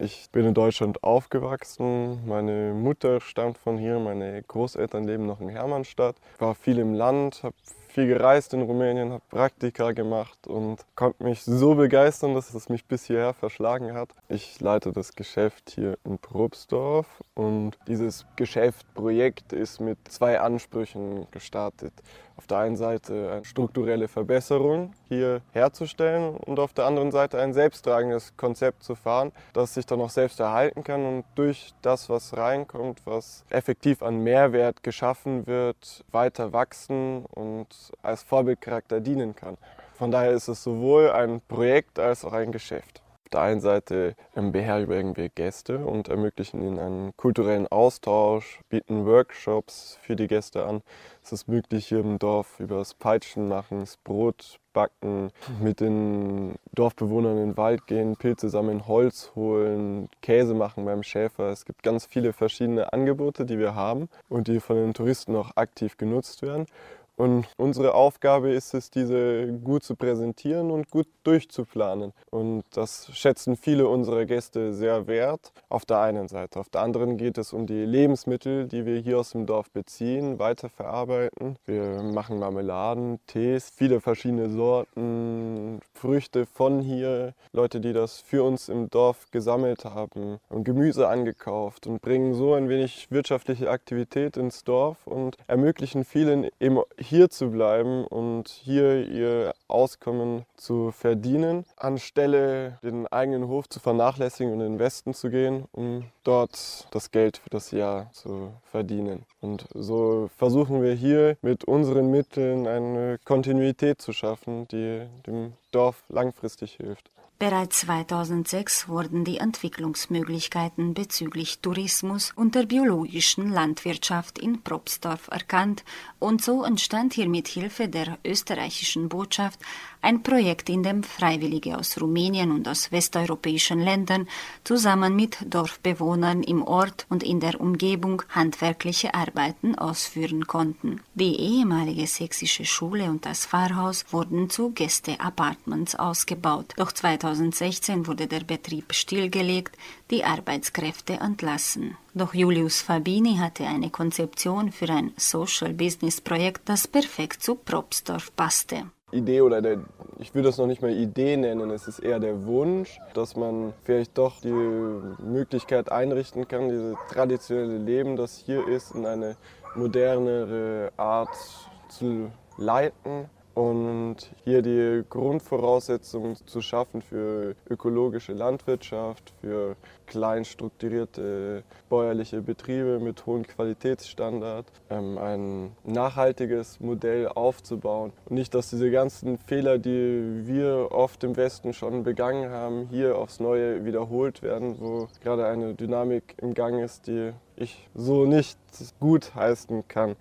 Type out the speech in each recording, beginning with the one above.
Ich bin in Deutschland aufgewachsen. Meine Mutter stammt von hier, meine Großeltern leben noch in Hermannstadt. Ich war viel im Land, habe viel gereist in Rumänien, habe Praktika gemacht und konnte mich so begeistern, dass es mich bis hierher verschlagen hat. Ich leite das Geschäft hier in Probstdorf und dieses Geschäftsprojekt ist mit zwei Ansprüchen gestartet. Auf der einen Seite eine strukturelle Verbesserung hier herzustellen und auf der anderen Seite ein selbsttragendes Konzept zu fahren, das sich dann auch selbst erhalten kann und durch das, was reinkommt, was effektiv an Mehrwert geschaffen wird, weiter wachsen und als Vorbildcharakter dienen kann. Von daher ist es sowohl ein Projekt als auch ein Geschäft. Auf der einen Seite beherbergen wir Gäste und ermöglichen ihnen einen kulturellen Austausch, bieten Workshops für die Gäste an. Es ist möglich, hier im Dorf über das Peitschenmachen, das Brotbacken, mit den Dorfbewohnern in den Wald gehen, Pilze sammeln, Holz holen, Käse machen beim Schäfer. Es gibt ganz viele verschiedene Angebote, die wir haben und die von den Touristen auch aktiv genutzt werden. Und unsere Aufgabe ist es, diese gut zu präsentieren und gut durchzuplanen. Und das schätzen viele unserer Gäste sehr wert, auf der einen Seite. Auf der anderen geht es um die Lebensmittel, die wir hier aus dem Dorf beziehen, weiterverarbeiten. Wir machen Marmeladen, Tees, viele verschiedene Sorten, Früchte von hier. Leute, die das für uns im Dorf gesammelt haben und Gemüse angekauft und bringen so ein wenig wirtschaftliche Aktivität ins Dorf und ermöglichen vielen eben hier zu bleiben und hier ihr Auskommen zu verdienen, anstelle den eigenen Hof zu vernachlässigen und in den Westen zu gehen, um dort das Geld für das Jahr zu verdienen. Und so versuchen wir hier mit unseren Mitteln eine Kontinuität zu schaffen, die dem Dorf langfristig hilft. Bereits 2006 wurden die Entwicklungsmöglichkeiten bezüglich Tourismus und der biologischen Landwirtschaft in Probstdorf erkannt und so entstand hier mit Hilfe der österreichischen Botschaft ein Projekt, in dem Freiwillige aus Rumänien und aus westeuropäischen Ländern zusammen mit Dorfbewohnern im Ort und in der Umgebung handwerkliche Arbeiten ausführen konnten. Die ehemalige sächsische Schule und das Pfarrhaus wurden zu Gäste-Apartments ausgebaut. Doch 2016 wurde der Betrieb stillgelegt, die Arbeitskräfte entlassen. Doch Julius Fabini hatte eine Konzeption für ein Social-Business-Projekt, das perfekt zu Probstdorf passte. Idee ich würde es noch nicht mal Idee nennen, es ist eher der Wunsch, dass man vielleicht doch die Möglichkeit einrichten kann, dieses traditionelle Leben, das hier ist, in eine modernere Art zu leiten und hier die Grundvoraussetzungen zu schaffen für ökologische Landwirtschaft, für klein strukturierte bäuerliche Betriebe mit hohen Qualitätsstandards, ein nachhaltiges Modell aufzubauen. Und nicht, dass diese ganzen Fehler, die wir oft im Westen schon begangen haben, hier aufs Neue wiederholt werden, wo gerade eine Dynamik im Gang ist, die ich so nicht gut heißen kann.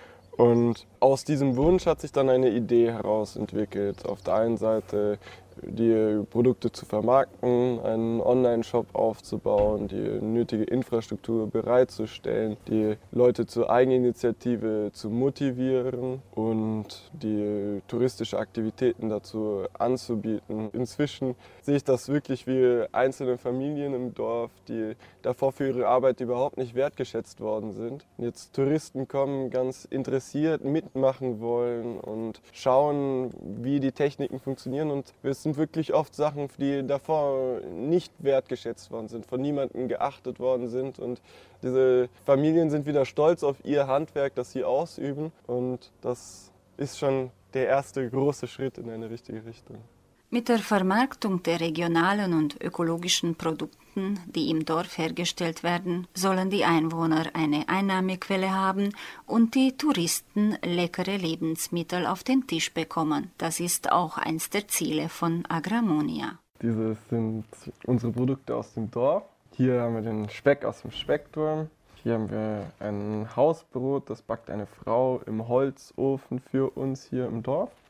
Und aus diesem Wunsch hat sich dann eine Idee herausentwickelt. Auf der einen Seite die Produkte zu vermarkten, einen Online-Shop aufzubauen, die nötige Infrastruktur bereitzustellen, die Leute zur Eigeninitiative zu motivieren und die touristische Aktivitäten dazu anzubieten. Inzwischen sehe ich das wirklich wie einzelne Familien im Dorf, die davor für ihre Arbeit überhaupt nicht wertgeschätzt worden sind. Jetzt Touristen kommen, ganz interessiert mitmachen wollen und schauen, wie die Techniken funktionieren, und wir sind wirklich oft Sachen, die davor nicht wertgeschätzt worden sind, von niemandem geachtet worden sind, und diese Familien sind wieder stolz auf ihr Handwerk, das sie ausüben, und das ist schon der erste große Schritt in eine richtige Richtung. Mit der Vermarktung der regionalen und ökologischen Produkten, die im Dorf hergestellt werden, sollen die Einwohner eine Einnahmequelle haben und die Touristen leckere Lebensmittel auf den Tisch bekommen. Das ist auch eins der Ziele von Agramonia. Diese sind unsere Produkte aus dem Dorf. Hier haben wir den Speck aus dem Speckturm. Hier haben wir ein Hausbrot, das backt eine Frau im Holzofen für uns hier im Dorf.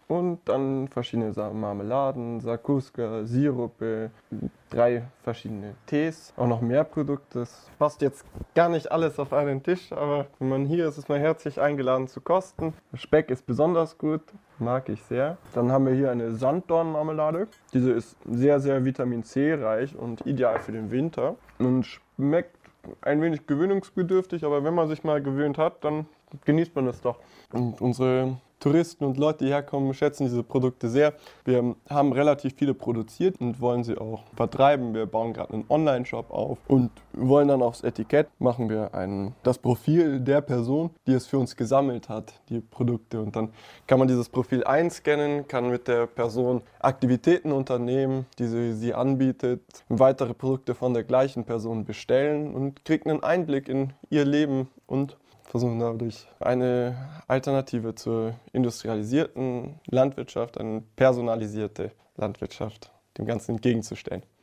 und dann verschiedene Marmeladen, Sakuska, Sirupe, 3 verschiedene Tees, auch noch mehr Produkte. Das passt jetzt gar nicht alles auf einen Tisch, aber wenn man hier ist, ist man herzlich eingeladen zu kosten. Der Speck ist besonders gut, mag ich sehr. Dann haben wir hier eine Sanddornmarmelade. Diese ist sehr, sehr Vitamin C reich und ideal für den Winter und schmeckt ein wenig gewöhnungsbedürftig, aber wenn man sich mal gewöhnt hat, dann genießt man es doch. Und unsere Touristen und Leute, die herkommen, schätzen diese Produkte sehr. Wir haben relativ viele produziert und wollen sie auch vertreiben. Wir bauen gerade einen Online-Shop auf und wollen dann aufs Etikett machen wir das Profil der Person, die es für uns gesammelt hat, die Produkte. Und dann kann man dieses Profil einscannen, kann mit der Person Aktivitäten unternehmen, die sie anbietet, weitere Produkte von der gleichen Person bestellen und kriegt einen Einblick in ihr Leben und versuchen dadurch eine Alternative zur industrialisierten Landwirtschaft, eine personalisierte Landwirtschaft dem Ganzen entgegenzustellen.